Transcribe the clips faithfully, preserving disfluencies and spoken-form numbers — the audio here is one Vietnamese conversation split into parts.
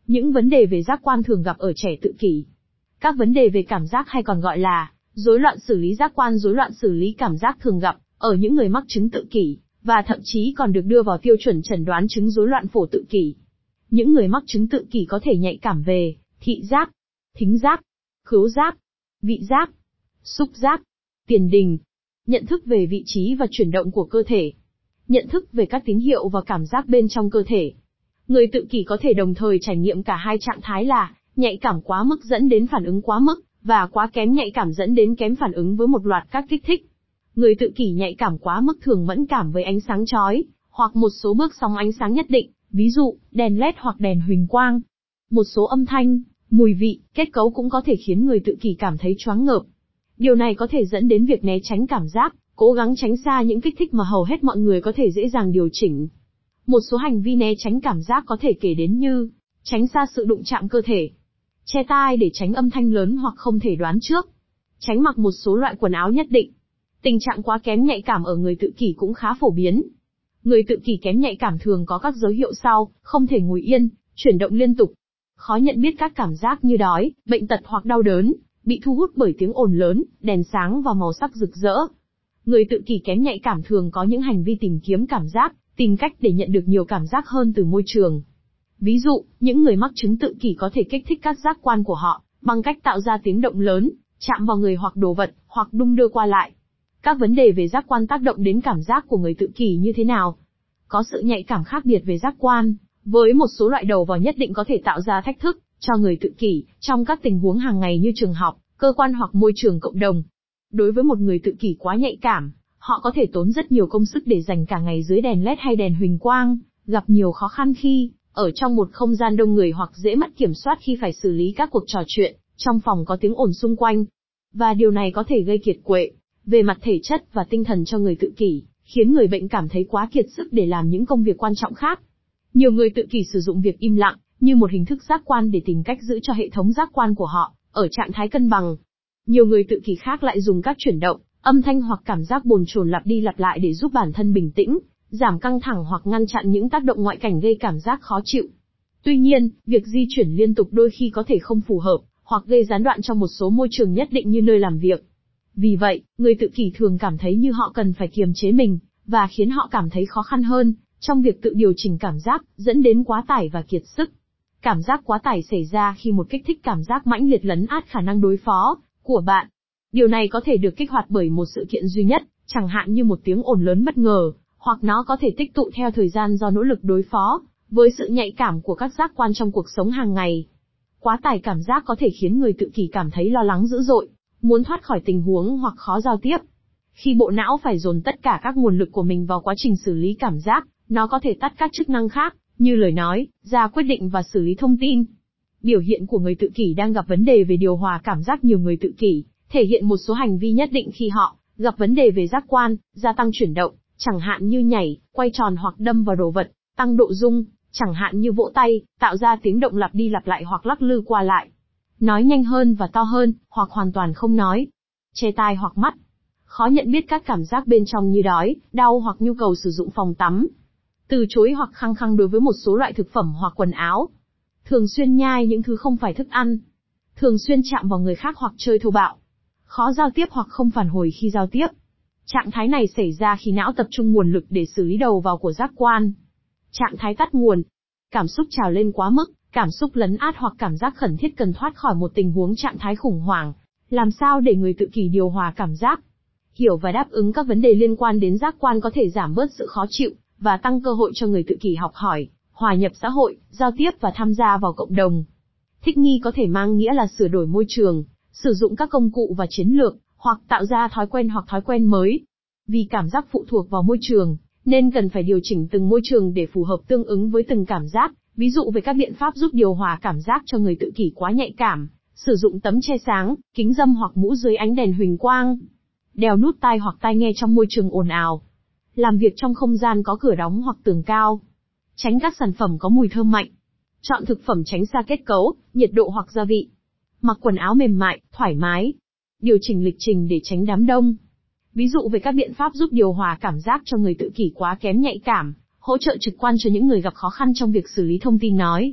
Những vấn đề về giác quan thường gặp ở trẻ tự kỷ. Các vấn đề về cảm giác hay còn gọi là rối loạn xử lý giác quan, rối loạn xử lý cảm giác thường gặp ở những người mắc chứng tự kỷ, và thậm chí còn được đưa vào tiêu chuẩn chẩn đoán chứng rối loạn phổ tự kỷ. Những người mắc chứng tự kỷ có thể nhạy cảm về thị giác, thính giác, khứu giác, vị giác, xúc giác, tiền đình, nhận thức về vị trí và chuyển động của cơ thể, nhận thức về các tín hiệu và cảm giác bên trong cơ thể. Người tự kỷ có thể đồng thời trải nghiệm cả hai trạng thái là nhạy cảm quá mức dẫn đến phản ứng quá mức, và quá kém nhạy cảm dẫn đến kém phản ứng với một loạt các kích thích. Người tự kỷ nhạy cảm quá mức thường mẫn cảm với ánh sáng chói, hoặc một số bước sóng ánh sáng nhất định, ví dụ, đèn led hoặc đèn huỳnh quang. Một số âm thanh, mùi vị, kết cấu cũng có thể khiến người tự kỷ cảm thấy choáng ngợp. Điều này có thể dẫn đến việc né tránh cảm giác, cố gắng tránh xa những kích thích mà hầu hết mọi người có thể dễ dàng điều chỉnh. Một số hành vi né tránh cảm giác có thể kể đến như tránh xa sự đụng chạm cơ thể, che tai để tránh âm thanh lớn hoặc không thể đoán trước, tránh mặc một số loại quần áo nhất định. Tình trạng quá kém nhạy cảm ở người tự kỷ cũng khá phổ biến. Người tự kỷ kém nhạy cảm thường có các dấu hiệu sau: không thể ngồi yên, chuyển động liên tục, khó nhận biết các cảm giác như đói, bệnh tật hoặc đau đớn, bị thu hút bởi tiếng ồn lớn, đèn sáng và màu sắc rực rỡ. Người tự kỷ kém nhạy cảm thường có những hành vi tìm kiếm cảm giác, tìm cách để nhận được nhiều cảm giác hơn từ môi trường. Ví dụ, những người mắc chứng tự kỷ có thể kích thích các giác quan của họ bằng cách tạo ra tiếng động lớn, chạm vào người hoặc đồ vật, hoặc đung đưa qua lại. Các vấn đề về giác quan tác động đến cảm giác của người tự kỷ như thế nào? Có sự nhạy cảm khác biệt về giác quan, với một số loại đầu vào nhất định có thể tạo ra thách thức cho người tự kỷ trong các tình huống hàng ngày như trường học, cơ quan hoặc môi trường cộng đồng. Đối với một người tự kỷ quá nhạy cảm, họ có thể tốn rất nhiều công sức để dành cả ngày dưới đèn led hay đèn huỳnh quang, gặp nhiều khó khăn khi ở trong một không gian đông người hoặc dễ mất kiểm soát khi phải xử lý các cuộc trò chuyện trong phòng có tiếng ồn xung quanh. Và điều này có thể gây kiệt quệ về mặt thể chất và tinh thần cho người tự kỷ, khiến người bệnh cảm thấy quá kiệt sức để làm những công việc quan trọng khác. Nhiều người tự kỷ sử dụng việc im lặng như một hình thức giác quan để tìm cách giữ cho hệ thống giác quan của họ ở trạng thái cân bằng. Nhiều người tự kỷ khác lại dùng các chuyển động, âm thanh hoặc cảm giác bồn chồn lặp đi lặp lại để giúp bản thân bình tĩnh, giảm căng thẳng hoặc ngăn chặn những tác động ngoại cảnh gây cảm giác khó chịu. Tuy nhiên, việc di chuyển liên tục đôi khi có thể không phù hợp, hoặc gây gián đoạn trong một số môi trường nhất định như nơi làm việc. Vì vậy, người tự kỷ thường cảm thấy như họ cần phải kiềm chế mình, và khiến họ cảm thấy khó khăn hơn trong việc tự điều chỉnh cảm giác, dẫn đến quá tải và kiệt sức. Cảm giác quá tải xảy ra khi một kích thích cảm giác mãnh liệt lấn át khả năng đối phó của bạn. Điều này có thể được kích hoạt bởi một sự kiện duy nhất, chẳng hạn như một tiếng ồn lớn bất ngờ, hoặc nó có thể tích tụ theo thời gian do nỗ lực đối phó với sự nhạy cảm của các giác quan trong cuộc sống hàng ngày. Quá tải cảm giác có thể khiến người tự kỷ cảm thấy lo lắng dữ dội, muốn thoát khỏi tình huống hoặc khó giao tiếp. Khi bộ não phải dồn tất cả các nguồn lực của mình vào quá trình xử lý cảm giác, nó có thể tắt các chức năng khác, như lời nói, ra quyết định và xử lý thông tin. Biểu hiện của người tự kỷ đang gặp vấn đề về điều hòa cảm giác. Nhiều người tự kỷ thể hiện một số hành vi nhất định khi họ gặp vấn đề về giác quan, gia tăng chuyển động, chẳng hạn như nhảy, quay tròn hoặc đâm vào đồ vật, tăng độ rung, chẳng hạn như vỗ tay, tạo ra tiếng động lặp đi lặp lại hoặc lắc lư qua lại. Nói nhanh hơn và to hơn, hoặc hoàn toàn không nói. Che tai hoặc mắt. Khó nhận biết các cảm giác bên trong như đói, đau hoặc nhu cầu sử dụng phòng tắm. Từ chối hoặc khăng khăng đối với một số loại thực phẩm hoặc quần áo. Thường xuyên nhai những thứ không phải thức ăn. Thường xuyên chạm vào người khác hoặc chơi thô bạo. Khó giao tiếp hoặc không phản hồi khi giao tiếp. Trạng thái này xảy ra khi não tập trung nguồn lực để xử lý đầu vào của giác quan. Trạng thái tắt nguồn. Cảm xúc trào lên quá mức, cảm xúc lấn át hoặc cảm giác khẩn thiết cần thoát khỏi một tình huống trạng thái khủng hoảng. Làm sao để người tự kỷ điều hòa cảm giác? Hiểu và đáp ứng các vấn đề liên quan đến giác quan có thể giảm bớt sự khó chịu, và tăng cơ hội cho người tự kỷ học hỏi, hòa nhập xã hội, giao tiếp và tham gia vào cộng đồng. Thích nghi có thể mang nghĩa là sửa đổi môi trường, sử dụng các công cụ và chiến lược, hoặc tạo ra thói quen hoặc thói quen mới. Vì cảm giác phụ thuộc vào môi trường, nên cần phải điều chỉnh từng môi trường để phù hợp tương ứng với từng cảm giác. Ví dụ về các biện pháp giúp điều hòa cảm giác cho người tự kỷ quá nhạy cảm, sử dụng tấm che sáng, kính râm hoặc mũ dưới ánh đèn huỳnh quang. Đeo nút tai hoặc tai nghe trong môi trường ồn ào. Làm việc trong không gian có cửa đóng hoặc tường cao. Tránh các sản phẩm có mùi thơm mạnh. Chọn thực phẩm tránh xa kết cấu, nhiệt độ hoặc gia vị. Mặc quần áo mềm mại, thoải mái. Điều chỉnh lịch trình để tránh đám đông. Ví dụ về các biện pháp giúp điều hòa cảm giác cho người tự kỷ quá kém nhạy cảm, hỗ trợ trực quan cho những người gặp khó khăn trong việc xử lý thông tin nói,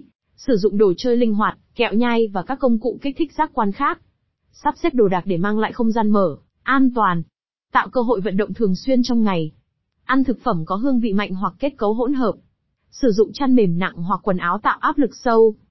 Sử dụng đồ chơi linh hoạt, kẹo nhai và các công cụ kích thích giác quan khác. Sắp xếp đồ đạc để mang lại không gian mở, an toàn. Tạo cơ hội vận động thường xuyên trong ngày. Ăn thực phẩm có hương vị mạnh hoặc kết cấu hỗn hợp. Sử dụng chăn mềm nặng hoặc quần áo tạo áp lực sâu.